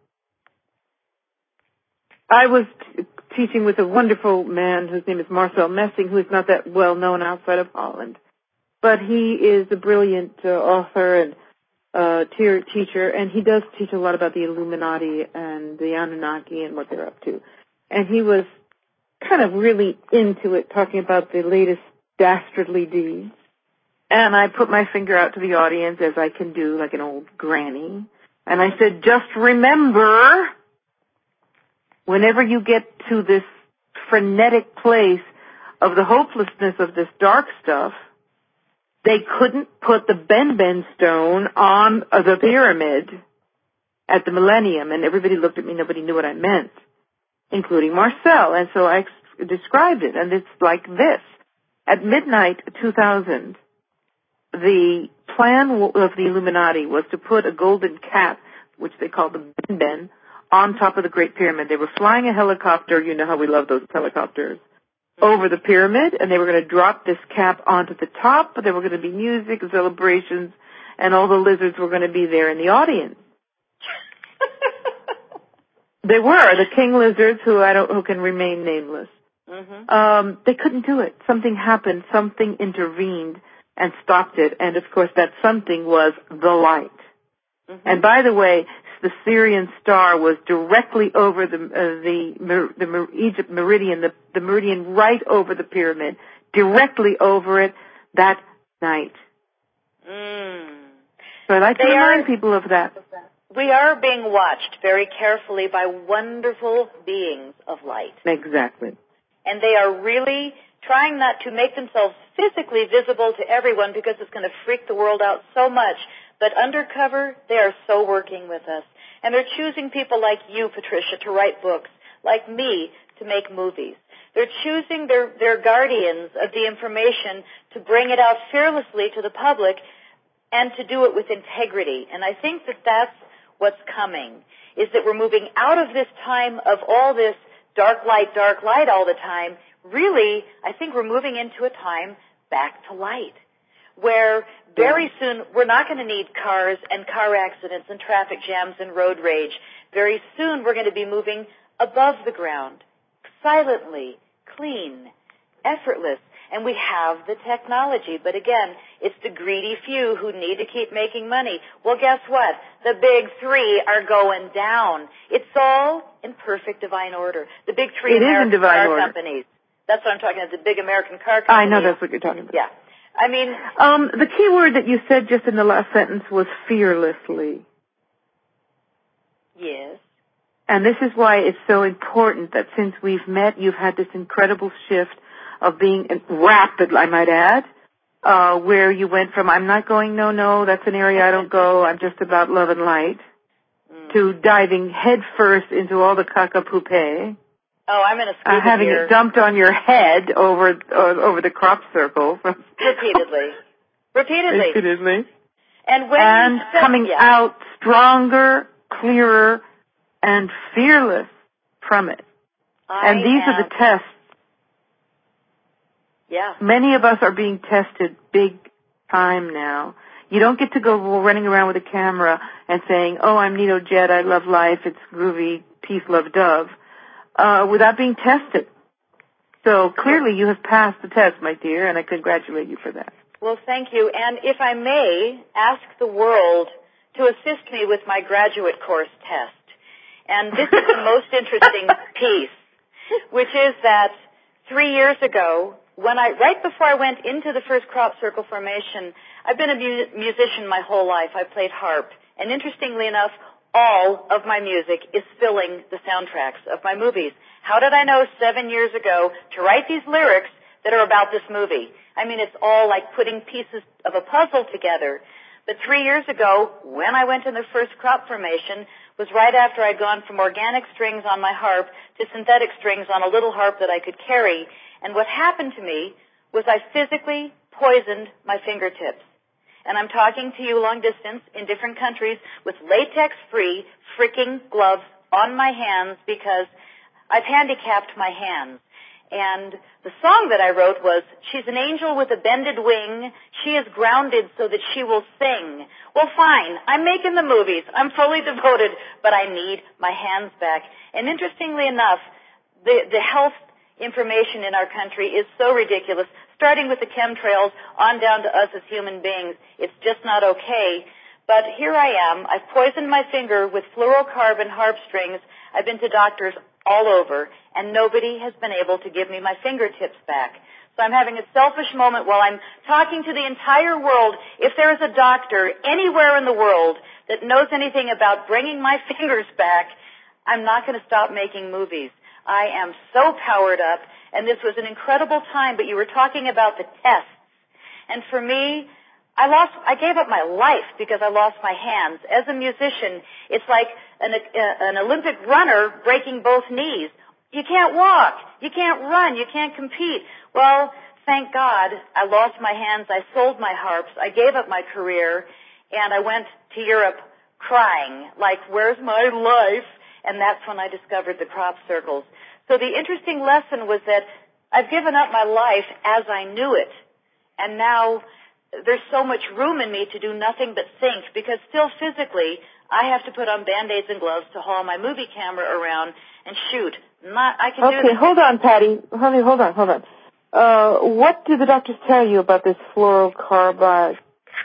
I was t- teaching with a wonderful man whose name is Marcel Messing, who is not that well known outside of Holland. But he is a brilliant uh, author and uh, tier teacher, and he does teach a lot about the Illuminati and the Anunnaki and what they're up to. And he was kind of really into it, talking about the latest dastardly deeds. And I put my finger out to the audience, as I can do, like an old granny. And I said, just remember, whenever you get to this frenetic place of the hopelessness of this dark stuff, they couldn't put the Ben-Ben stone on uh, the pyramid at the Millennium, and everybody looked at me. Nobody knew what I meant, including Marcel. And so I ex- described it, and it's like this. At midnight two thousand, the plan of the Illuminati was to put a golden cat, which they called the Ben-Ben, on top of the Great Pyramid. They were flying a helicopter, you know how we love those helicopters, over the pyramid, and they were going to drop this cap onto the top, but there were going to be music, celebrations, and all the lizards were going to be there in the audience. They were, the king lizards who I don't, who can remain nameless. Mm-hmm. Um, they couldn't do it. Something happened. Something intervened and stopped it. And, of course, that something was the light. Mm-hmm. And, by the way, the Syrian star was directly over the uh, the, the, the Egypt meridian, the, the meridian right over the pyramid, directly over it that night. Mm. So I'd like they to remind are, people of that. We are being watched very carefully by wonderful beings of light. Exactly. And they are really trying not to make themselves physically visible to everyone because it's going to freak the world out so much. But undercover, they are so working with us. And they're choosing people like you, Patricia, to write books, like me, to make movies. They're choosing their, their guardians of the information to bring it out fearlessly to the public and to do it with integrity. And I think that that's what's coming, is that we're moving out of this time of all this dark light, dark light all the time. Really, I think we're moving into a time back to light, where very soon we're not going to need cars and car accidents and traffic jams and road rage. Very soon we're going to be moving above the ground, silently, clean, effortless. And we have the technology. But again, it's the greedy few who need to keep making money. Well, guess what? The big three are going down. It's all in perfect divine order. The big three it American is in divine car order. companies. That's what I'm talking about, the big American car companies. I know that's what you're talking about. Yeah. I mean... Um, the key word that you said just in the last sentence was fearlessly. Yes. And this is why it's so important that since we've met, you've had this incredible shift of being rapid, I might add, uh, where you went from I'm not going, no, no, that's an area I don't go, I'm just about love and light, mm. to diving headfirst into all the caca-poupée. Oh, I'm in a scuba uh, having gear. it dumped on your head over uh, over the crop circle. Repeatedly. Repeatedly. Repeatedly. And when and said, coming yeah. out stronger, clearer, and fearless from it. I and these am. are the tests. Yeah. Many of us are being tested big time now. You don't get to go running around with a camera and saying, oh, I'm Nito Jet, I love life, it's groovy, peace, love, dove, uh, without being tested. So clearly you have passed the test, my dear, and I congratulate you for that. Well, thank you. And if I may, ask the world to assist me with my graduate course test. And this is the most interesting piece, which is that three years ago, when I, right before I went into the first crop circle formation, I've been a mu- musician my whole life. I played harp. And interestingly enough, all of my music is filling the soundtracks of my movies. How did I know seven years ago to write these lyrics that are about this movie? I mean, it's all like putting pieces of a puzzle together. But three years ago, when I went in the first crop formation, was right after I'd gone from organic strings on my harp to synthetic strings on a little harp that I could carry. And what happened to me was I physically poisoned my fingertips. And I'm talking to you long distance in different countries with latex-free freaking gloves on my hands because I've handicapped my hands. And the song that I wrote was, she's an angel with a bended wing. She is grounded so that she will sing. Well, fine. I'm making the movies. I'm fully devoted, but I need my hands back. And interestingly enough, the, the health information in our country is so ridiculous, starting with the chemtrails on down to us as human beings. It's just not okay. But here I am. I've poisoned my finger with fluorocarbon harp strings. I've been to doctors all over, and nobody has been able to give me my fingertips back. So I'm having a selfish moment while I'm talking to the entire world. If there is a doctor anywhere in the world that knows anything about bringing my fingers back, I'm not going to stop making movies. I am so powered up, and this was an incredible time, but you were talking about the tests. And for me, I lost, I gave up my life because I lost my hands. As a musician, it's like an, uh, an Olympic runner breaking both knees. You can't walk. You can't run. You can't compete. Well, thank God I lost my hands. I sold my harps. I gave up my career, and I went to Europe crying, like, where's my life? And that's when I discovered the crop circles. So the interesting lesson was that I've given up my life as I knew it. And now there's so much room in me to do nothing but think, because still physically I have to put on Band-Aids and gloves to haul my movie camera around and shoot. Not, I can okay, do this. Okay, hold on, Patty. Honey, hold on, hold on. Uh, what do the doctors tell you about this fluorocarbide?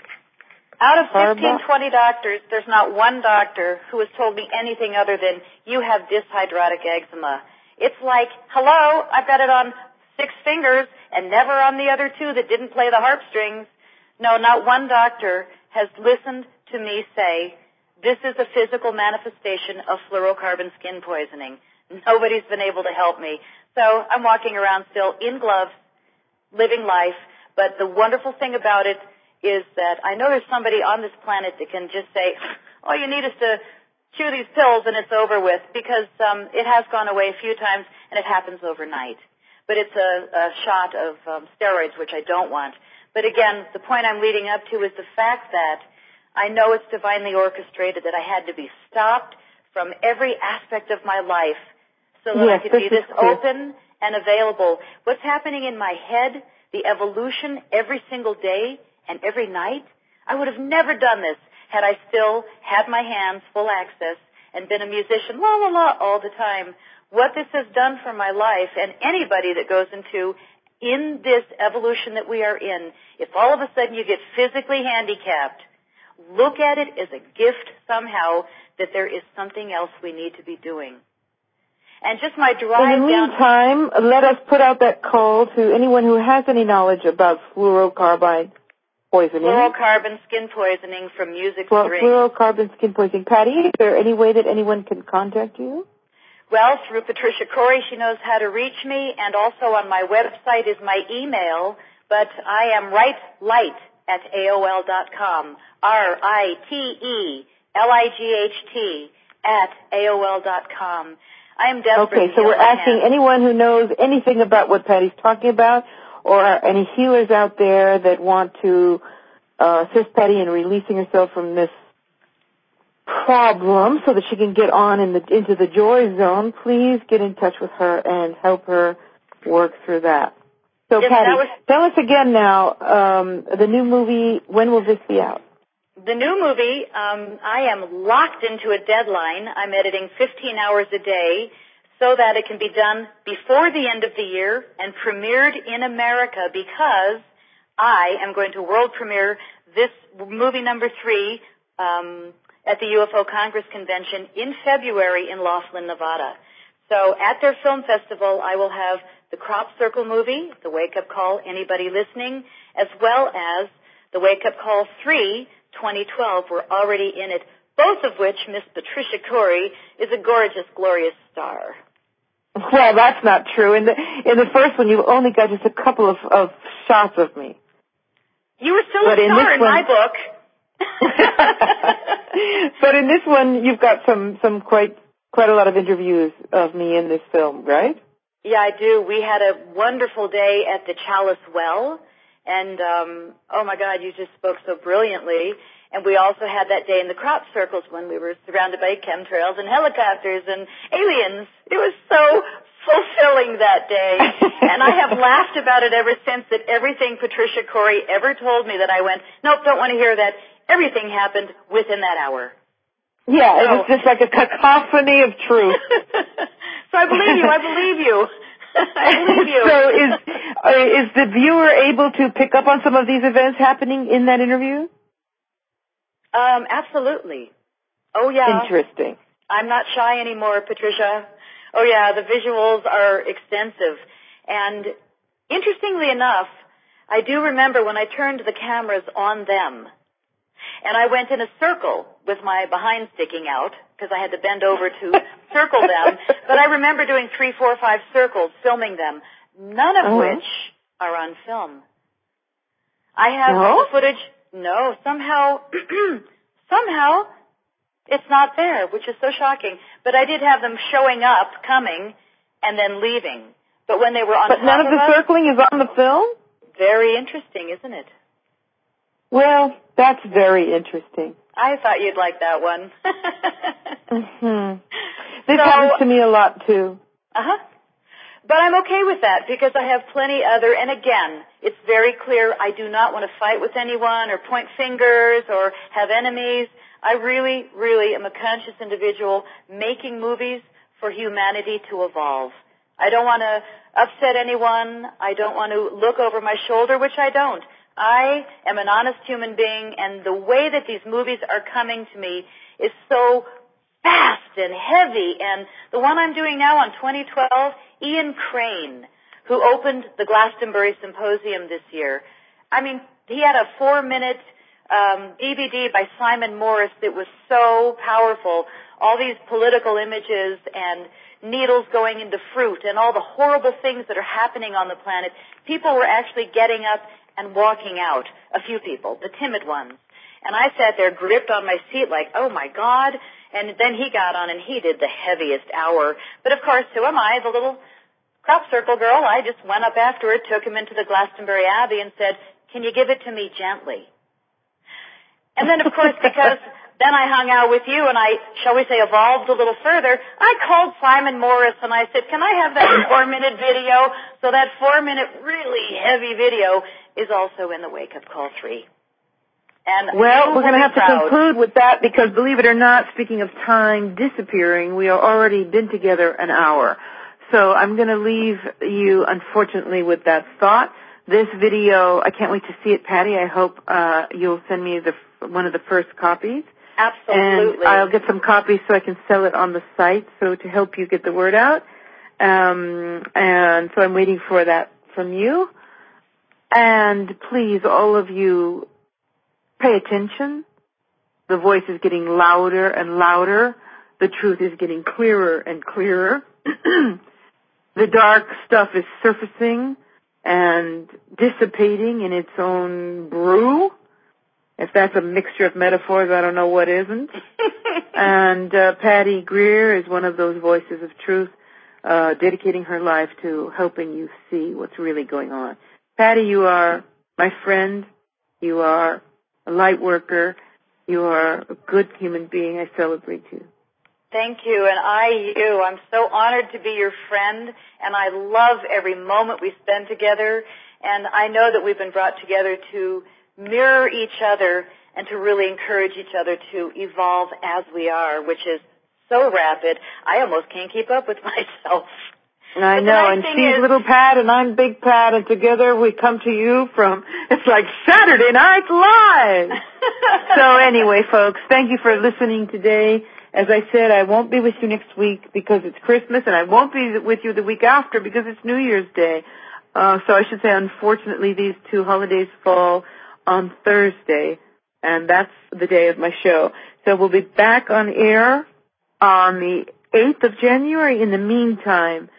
Out of fifteen, twenty doctors, there's not one doctor who has told me anything other than you have dyshydrotic eczema. It's like, hello, I've got it on six fingers and never on the other two that didn't play the harp strings. No, not one doctor has listened to me say, this is a physical manifestation of fluorocarbon skin poisoning. Nobody's been able to help me. So I'm walking around still in gloves, living life. But the wonderful thing about it is that I know there's somebody on this planet that can just say, all you need is to chew these pills and it's over with, because um, it has gone away a few times and it happens overnight. But it's a, a shot of um, steroids, which I don't want. But again, the point I'm leading up to is the fact that I know it's divinely orchestrated, that I had to be stopped from every aspect of my life so that yes, I could this be this true. open and available. What's happening in my head, the evolution every single day and every night, I would have never done this had I still had my hands full access and been a musician, la, la, la, all the time. What this has done for my life, and anybody that goes into in this evolution that we are in, if all of a sudden you get physically handicapped, look at it as a gift somehow that there is something else we need to be doing. And just my drive In the down... meantime, let us put out that call to anyone who has any knowledge about fluorocarbide poisoning. Fluorocarbon skin poisoning from music Flu- strings. Fluorocarbon skin poisoning. Patty, is there any way that anyone can contact you? Well, through Patricia Corey, she knows how to reach me, and also on my website is my email, but I am writelight at A O L dot com, R I T E L I G H T at A O L dot com. I am desperate. Okay, so we're asking hands. anyone who knows anything about what Patty's talking about, or any healers out there that want to uh, assist Patty in releasing herself from this problem so that she can get on in the, into the joy zone, please get in touch with her and help her work through that. So, yes, Patty, that was, tell us again now, um, the new movie, when will this be out? The new movie, um, I am locked into a deadline. I'm editing fifteen hours a day so that it can be done before the end of the year and premiered in America, because I am going to world premiere this movie number three um, at the U F O Congress Convention in February in Laughlin, Nevada. So at their film festival, I will have the Crop Circle movie, The Wake Up Call, Anybody Listening, as well as The Wake Up Call three, twenty twelve. We're already in it, both of which Miss Patricia Corey is a gorgeous, glorious star. Well, that's not true. In the in the first one, you only got just a couple of, of shots of me. You were still but a star in, in one, my book. But in this one, you've got some, some quite quite a lot of interviews of me in this film, right? Yeah, I do. We had a wonderful day at the Chalice Well, and um, oh my God, you just spoke so brilliantly. And we also had that day in the crop circles when we were surrounded by chemtrails and helicopters and aliens. It was so fulfilling that day. And I have laughed about it ever since, that everything Patricia Corey ever told me that I went, nope, don't want to hear that. Everything happened within that hour. Yeah, so, it was just like a cacophony of truth. So I believe you. I believe you. I believe you. So is, uh, is the viewer able to pick up on some of these events happening in that interview? Um, absolutely. Oh, yeah. Interesting. I'm not shy anymore, Patricia. Oh, yeah, the visuals are extensive. And interestingly enough, I do remember when I turned the cameras on them, and I went in a circle with my behind sticking out, because I had to bend over to circle them, but I remember doing three, four, five circles, filming them, none of uh-huh. which are on film. I have no? the footage. No, somehow, somehow, it's not there, which is so shocking. But I did have them showing up, coming, and then leaving. But when they were on but top none of the us, circling is on the film? Very interesting, isn't it? Well, that's very interesting. I thought you'd like that one. mm-hmm. This so, happens to me a lot, too. Uh-huh. But I'm okay with that because I have plenty other, and again, it's very clear I do not want to fight with anyone or point fingers or have enemies. I really, really am a conscious individual making movies for humanity to evolve. I don't want to upset anyone. I don't want to look over my shoulder, which I don't. I am an honest human being, and the way that these movies are coming to me is so fast and heavy. And the one I'm doing now on twenty twelve, Ian Crane, who opened the Glastonbury Symposium this year. I mean, he had a four-minute um, D V D by Simon Morris that was so powerful. All these political images and needles going into fruit and all the horrible things that are happening on the planet. People were actually getting up and walking out, a few people, the timid ones. And I sat there gripped on my seat like, oh, my God. And then he got on and he did the heaviest hour. But, of course, who am I, the little crop circle girl? I just went up afterward, took him into the Glastonbury Abbey and said, can you give it to me gently? And then, of course, because then I hung out with you and I, shall we say, evolved a little further, I called Simon Morris and I said, can I have that four-minute video? So that four-minute really heavy video is also in the Wake Up Call three. And well, we're going to have proud. to conclude with that because, believe it or not, speaking of time disappearing, we have already been together an hour. So I'm going to leave you, unfortunately, with that thought. This video, I can't wait to see it, Patty. I hope uh, you'll send me the one of the first copies. Absolutely. And I'll get some copies so I can sell it on the site, so to help you get the word out. Um, and so I'm waiting for that from you. And please, all of you, pay attention. The voice is getting louder and louder. The truth is getting clearer and clearer. The dark stuff is surfacing and dissipating in its own brew. If that's a mixture of metaphors, I don't know what isn't. And uh, Patty Greer is one of those voices of truth, uh, dedicating her life to helping you see what's really going on. Patty, you are my friend. You are a light worker. You are a good human being. I celebrate you. Thank you, and I you. I'm so honored to be your friend, and I love every moment we spend together. And I know that we've been brought together to mirror each other and to really encourage each other to evolve as we are, which is so rapid, I almost can't keep up with myself. I know, and she's is, little Pat and I'm Big Pat, and together we come to you from, it's like Saturday Night Live. So anyway, folks, thank you for listening today. As I said, I won't be with you next week because it's Christmas, and I won't be with you the week after because it's New Year's Day. Uh, so I should say, unfortunately, these two holidays fall on Thursday, and that's the day of my show. So we'll be back on air on the eighth of January. In the meantime,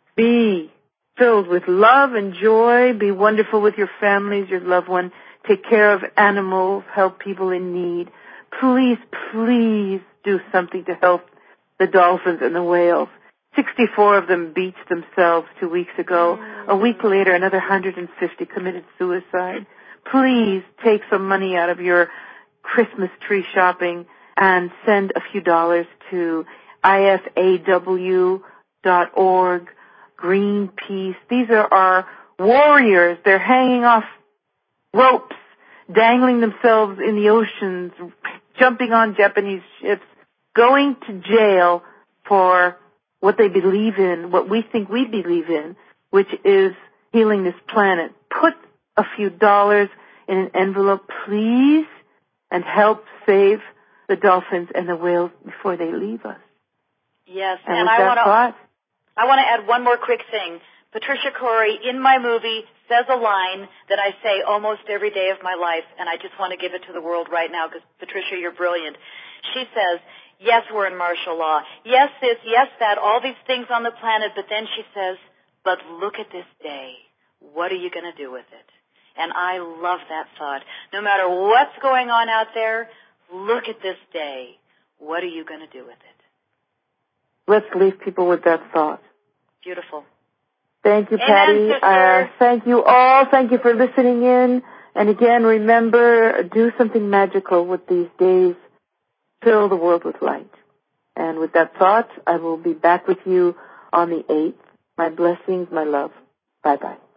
be filled with love and joy. Be wonderful with your families, your loved one. Take care of animals. Help people in need. Please, please do something to help the dolphins and the whales. sixty-four of them beached themselves two weeks ago. A week later, another one hundred fifty committed suicide. Please take some money out of your Christmas tree shopping and send a few dollars to I F A W dot org, Greenpeace. These are our warriors. They're hanging off ropes, dangling themselves in the oceans, jumping on Japanese ships, going to jail for what they believe in, what we think we believe in, which is healing this planet. Put a few dollars in an envelope, please, and help save the dolphins and the whales before they leave us. Yes, and, and I want to I want to add one more quick thing. Patricia Corey, in my movie, says a line that I say almost every day of my life, and I just want to give it to the world right now because, Patricia, you're brilliant. She says, yes, we're in martial law. Yes, this, yes, that, all these things on the planet, but then she says, but look at this day. What are you going to do with it? And I love that thought. No matter what's going on out there, look at this day. What are you going to do with it? Let's leave people with that thought. Beautiful. Thank you, Amen, Patty. sister. Uh, thank you all. Thank you for listening in. And again, remember, do something magical with these days. Fill the world with light. And with that thought, I will be back with you on the eighth. My blessings, my love. Bye-bye.